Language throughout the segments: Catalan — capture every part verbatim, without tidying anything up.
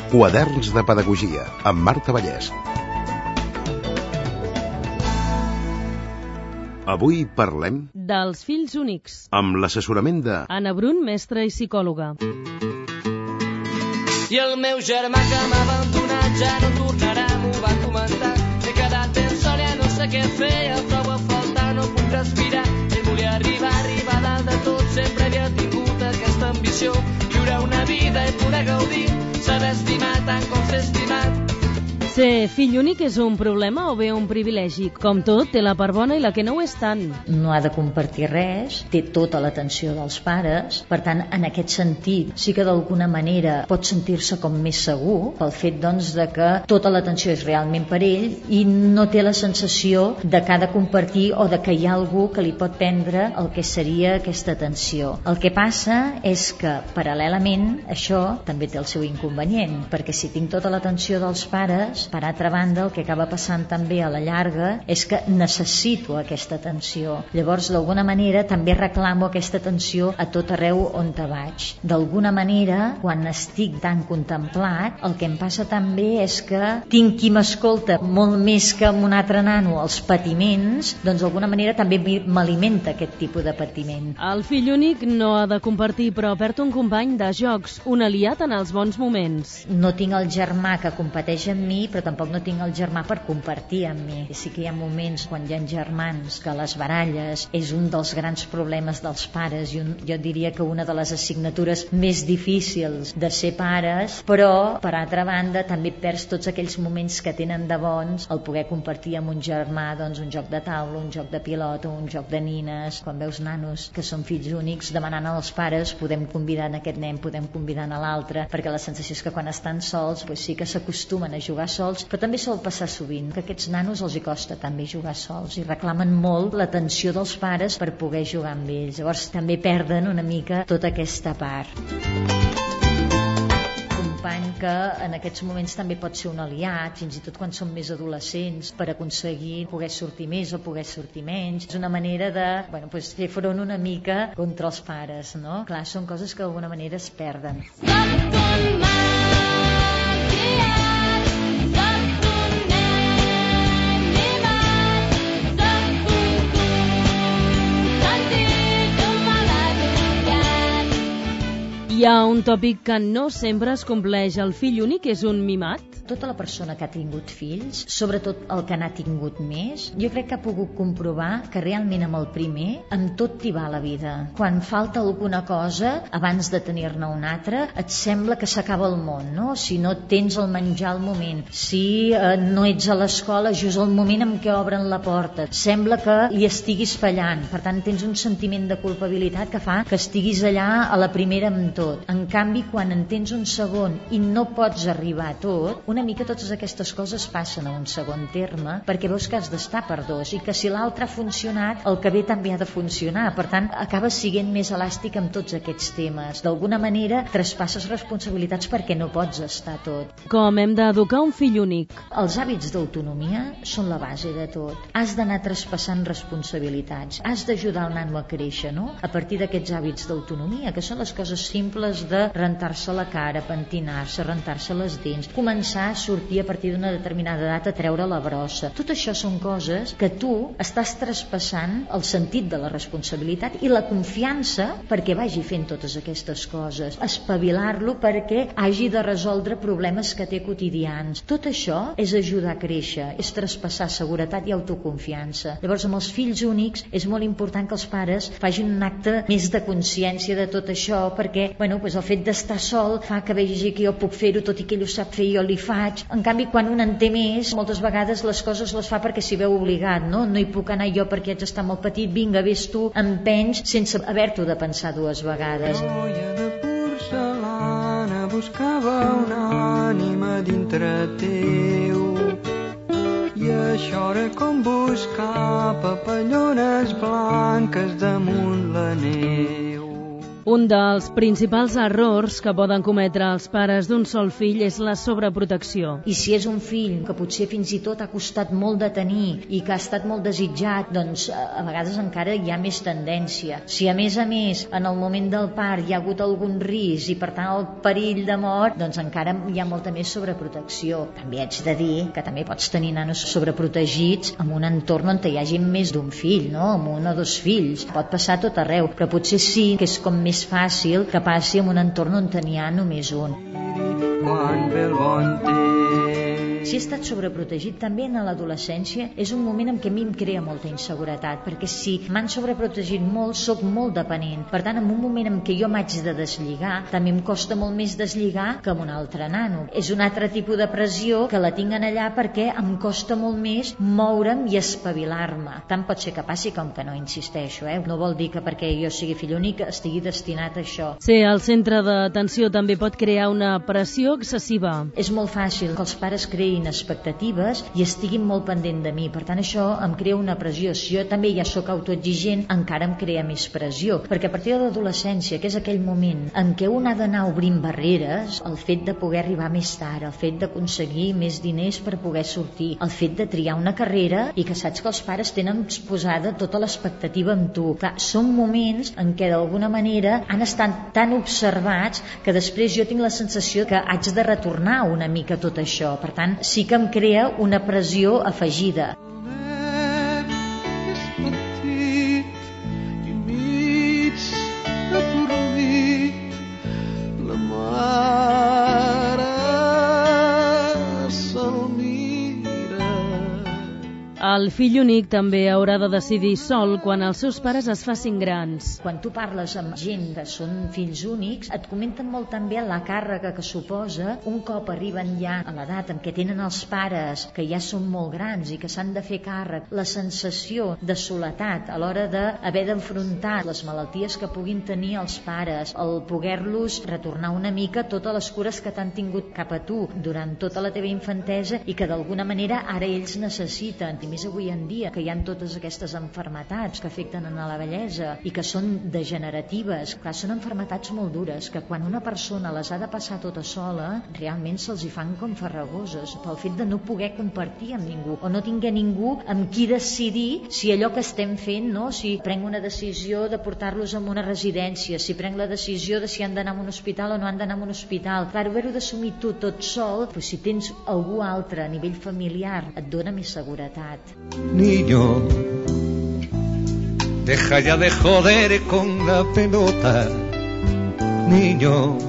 Quaderns de Pedagogia, amb Marta Vallès. Avui parlem dels fills únics, amb l'assessorament de Anna Brun, mestra i psicòloga. I el meu germà que m'ha abandonat ja no tornarà, m'ho va comentar. M'he quedat ben sol, ja no sé què fer, el trobo a faltar, no puc respirar. Ell volia arribar, arribar dalt de tot, sempre havia tingut aquesta ambició, viure una vida i poder gaudir, saber estimar tant com ser estimat. Ser fill únic és un problema o bé un privilegi? Com tot, té la part bona i la que no ho és tant. No ha de compartir res, té tota l'atenció dels pares, per tant, en aquest sentit, sí que d'alguna manera pot sentir-se com més segur, pel fet doncs de que tota l'atenció és realment per ell i no té la sensació de que ha de compartir o de que hi ha algú que li pot prendre el que seria aquesta atenció. El que passa és que, paral·lelament, això també té el seu inconvenient, perquè si tinc tota l'atenció dels pares, per altra banda, el que acaba passant també a la llarga és que necessito aquesta atenció. Llavors, d'alguna manera, també reclamo aquesta atenció a tot arreu on te vaig. D'alguna manera, quan estic tan contemplat, el que em passa també és que tinc qui m'escolta molt més que amb un altre nano els patiments, doncs d'alguna manera també m'alimenta aquest tipus de patiment. El fill únic no ha de compartir, però perd un company de jocs, un aliat en els bons moments. No tinc el germà que competeix amb mi, però tampoc no tinc el germà per compartir amb mi. Sí que hi ha moments quan hi ha germans que les baralles és un dels grans problemes dels pares i un, jo diria que una de les assignatures més difícils de ser pares, però per altra banda també perds tots aquells moments que tenen de bons el poder compartir amb un germà doncs un joc de taula, un joc de pilota, un joc de nines. Quan veus nanos que són fills únics demanant als pares podem convidar en aquest nen, podem convidar a l'altre, perquè la sensació és que quan estan sols doncs sí que s'acostumen a jugar sols, però també sol passar sovint que a aquests nanos els hi costa també jugar sols i reclamen molt l'atenció dels pares per poder jugar amb ells. Llavors també perden una mica tota aquesta part. Un company que en aquests moments també pot ser un aliat, fins i tot quan són més adolescents, per aconseguir poder sortir més o poder sortir menys. És una manera de bueno, pues, fer front una mica contra els pares, no? Clar, són coses que d'alguna manera es perden. Hi ha un tòpic que no sempre es compleix. El fill únic és un mimat? Tota la persona que ha tingut fills, sobretot el que n'ha tingut més, jo crec que ha pogut comprovar que realment amb el primer, amb tot t'hi va la vida. Quan falta alguna cosa, abans de tenir-ne un altre, et sembla que s'acaba el món, no? Si no tens el menjar al moment, si eh, no ets a l'escola just al moment en què obren la porta, sembla que li estiguis fallant. Per tant, tens un sentiment de culpabilitat que fa que estiguis allà a la primera amb tot. En canvi, quan en tens un segon i no pots arribar a tot, una mica totes aquestes coses passen a un segon terme perquè veus que has d'estar per dos i que si l'altre ha funcionat, el que ve també ha de funcionar. Per tant, acabes sent més elàstic amb tots aquests temes. D'alguna manera, traspasses responsabilitats perquè no pots estar tot. Com hem d'educar un fill únic? Els hàbits d'autonomia són la base de tot. Has d'anar traspassant responsabilitats. Has d'ajudar el nano a créixer, no? A partir d'aquests hàbits d'autonomia, que són les coses simples de rentar-se la cara, pentinar-se, rentar-se les dents, començar a sortir a partir d'una determinada edat a treure la brossa. Tot això són coses que tu estàs traspassant el sentit de la responsabilitat i la confiança perquè vagi fent totes aquestes coses, espavilar-lo perquè hagi de resoldre problemes que té quotidians. Tot això és ajudar a créixer, és traspassar seguretat i autoconfiança. Llavors, amb els fills únics és molt important que els pares facin un acte més de consciència de tot això perquè bueno, pues el fet d'estar sol fa que vegi que jo puc fer-ho tot i que ell ho sap fer i jo li faig. En canvi, quan un en té més, moltes vegades les coses les fa perquè s'hi veu obligat, no? No hi puc anar jo perquè haig d'estar molt petit, vinga, vés tu, empenys, sense haver-t'ho de pensar dues vegades. Joia de porcellana buscava una ànima dintre teu i això era com buscar papallones blanques damunt la neu. Un dels principals errors que poden cometre els pares d'un sol fill és la sobreprotecció. I si és un fill que potser fins i tot ha costat molt de tenir i que ha estat molt desitjat, doncs a vegades encara hi ha més tendència. Si a més a més en el moment del part hi ha hagut algun risc i per tant el perill de mort, doncs encara hi ha molta més sobreprotecció. També haig de dir que també pots tenir nanos sobreprotegits en un entorn on hi hagi més d'un fill, no? Amb un o dos fills. Pot passar a tot arreu, però potser sí que és com més fàcil que passi en un entorn on n'hi ha només un. Quan ve el bon temps. Si he estat sobreprotegit també en l'adolescència és un moment en què a mi em crea molta inseguretat, perquè si m'han sobreprotegit molt, sóc molt dependent. Per tant, en un moment en què jo m'haig de deslligar, també em costa molt més deslligar que amb un altre nano. És un altre tipus de pressió que la tinc en allà perquè em costa molt més moure'm i espavilar-me. Tant pot ser que passi com que no, insisteixo, eh? No vol dir que perquè jo sigui fill únic estigui destinat a això. Ser al centre d'atenció també pot crear una pressió excessiva. És molt fàcil que els pares creïn expectatives i estiguin molt pendent de mi, per tant això em crea una pressió. Si jo també ja sóc autoexigent, encara em crea més pressió, perquè a partir de l'adolescència, que és aquell moment en què un ha d'anar obrint barreres, el fet de poder arribar més tard, el fet d'aconseguir més diners per poder sortir, el fet de triar una carrera i que saps que els pares tenen posada tota l'expectativa amb tu. Clar, són moments en què d'alguna manera han estat tan observats que després jo tinc la sensació que haig de retornar una mica tot això. Per tant, sí que em crea una pressió afegida. El fill únic també haurà de decidir sol quan els seus pares es facin grans. Quan tu parles amb gent que són fills únics, et comenten molt també la càrrega que suposa un cop arriben ja a l'edat en què tenen els pares que ja són molt grans i que s'han de fer càrrec, la sensació de soledat a l'hora d'haver d'enfrontar les malalties que puguin tenir els pares, el poder-los retornar una mica totes les cures que t'han tingut cap a tu durant tota la teva infantesa i que d'alguna manera ara ells necessiten. I més avui en dia, que hi ha totes aquestes enfermetats que afecten a la vellesa i que són degeneratives. Clar, són enfermetats molt dures, que quan una persona les ha de passar tota sola, realment se'ls hi fan com farragoses, pel fet de no poder compartir amb ningú, o no tinguer ningú amb qui decidir si allò que estem fent, no? Si prenc una decisió de portar-los a una residència, si prenc la decisió de si han d'anar a un hospital o no han d'anar a un hospital. Clar, haver-ho d'assumir tu tot sol, però si tens algú altre a nivell familiar, et dona més seguretat. Niño, deja ya de joder con la pelota. Niño,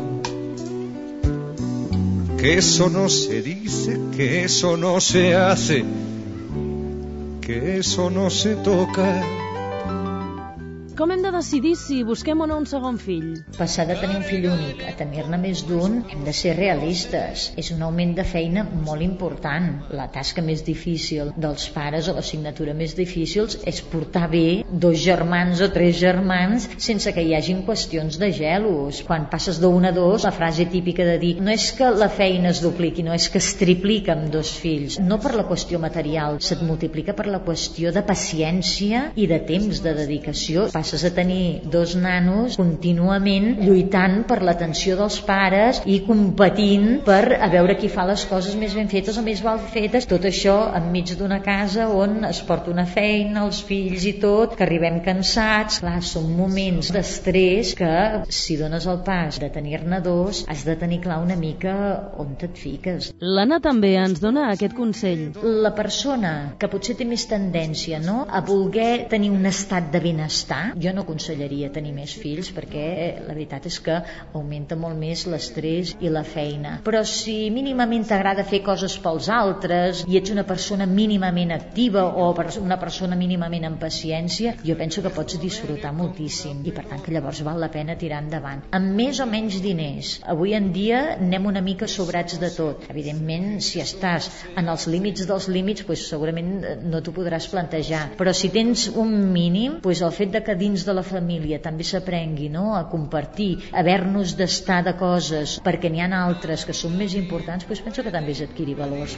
que eso no se dice, que eso no se hace, que eso no se toca. Com hem de decidir si busquem o no un segon fill? Passar de tenir un fill únic a tenir-ne més d'un, hem de ser realistes. És un augment de feina molt important. La tasca més difícil dels pares o l'assignatura més difícil és portar bé dos germans o tres germans sense que hi hagin qüestions de gelos. Quan passes d'un a dos, la frase típica de dir no és que la feina es dupliqui, no és que es triplica amb dos fills. No per la qüestió material, se't multiplica per la qüestió de paciència i de temps de dedicació. Passes a tenir dos nanos contínuament lluitant per l'atenció dels pares i competint per a veure qui fa les coses més ben fetes o més mal fetes. Tot això enmig d'una casa on es porta una feina, els fills i tot, que arribem cansats. Clar, són moments d'estrès que si dones el pas de tenir-ne dos has de tenir clar una mica on te't fiques. L'Anna també ens dona aquest consell. La persona que potser té més tendència, no?, a voler tenir un estat de benestar, jo no aconsellaria tenir més fills perquè la veritat és que augmenta molt més l'estrès i la feina. Però si mínimament t'agrada fer coses pels altres i ets una persona mínimament activa o una persona mínimament amb paciència, jo penso que pots disfrutar moltíssim i per tant que llavors val la pena tirar endavant. Amb més o menys diners. Avui en dia anem una mica sobrats de tot. Evidentment, si estàs en els límits dels límits, doncs segurament no t'ho podràs plantejar. Però si tens un mínim, doncs el fet de que dins de la família també s'aprengui, no?, a compartir, a haver-nos d'estar de coses perquè n'hi ha altres que són més importants, doncs penso que també és adquirir valors.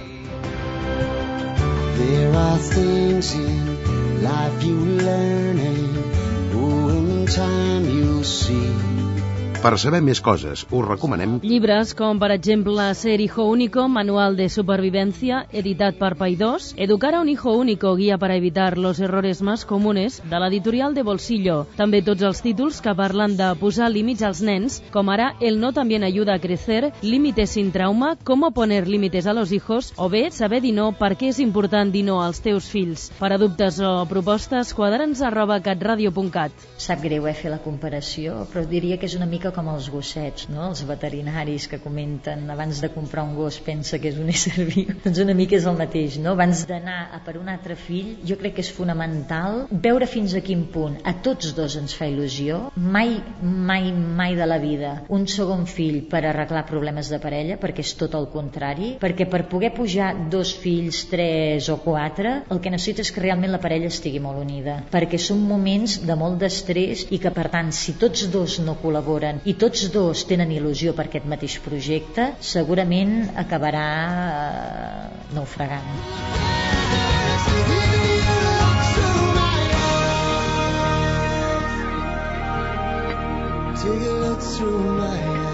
There are things in life you learn and oh, in time you'll see Per saber més coses, us recomanem llibres com, per exemple, Ser hijo único, manual de supervivencia, editat per Paidós, Educar a un hijo único, guía para evitar los errores más comunes, de l'editorial de Bolsillo. També tots els títols que parlen de posar límits als nens, com ara El no también ayuda a crecer, Límites sin trauma, Cómo poner límites a los hijos, o bé Saber dir no, per què és important dir no als teus fills. Per a dubtes o propostes, quadrans arroba catradio punt cat. Sap greu eh, fer la comparació, però diria que és una mica com els gossets, no? Els veterinaris que comenten abans de comprar un gos pensa que és un ésser viu. Doncs una mica és el mateix, no? Abans d'anar a per un altre fill, jo crec que és fonamental veure fins a quin punt a tots dos ens fa il·lusió. Mai, mai, mai de la vida un segon fill per arreglar problemes de parella, perquè és tot el contrari, perquè per poder pujar dos fills, tres o quatre, el que necessita és que realment la parella estigui molt unida, perquè són moments de molt d'estrès i que, per tant, si tots dos no col·laboren i tots dos tenen il·lusió per aquest mateix projecte, segurament acabarà eh, naufragant. Take a look through my eyes.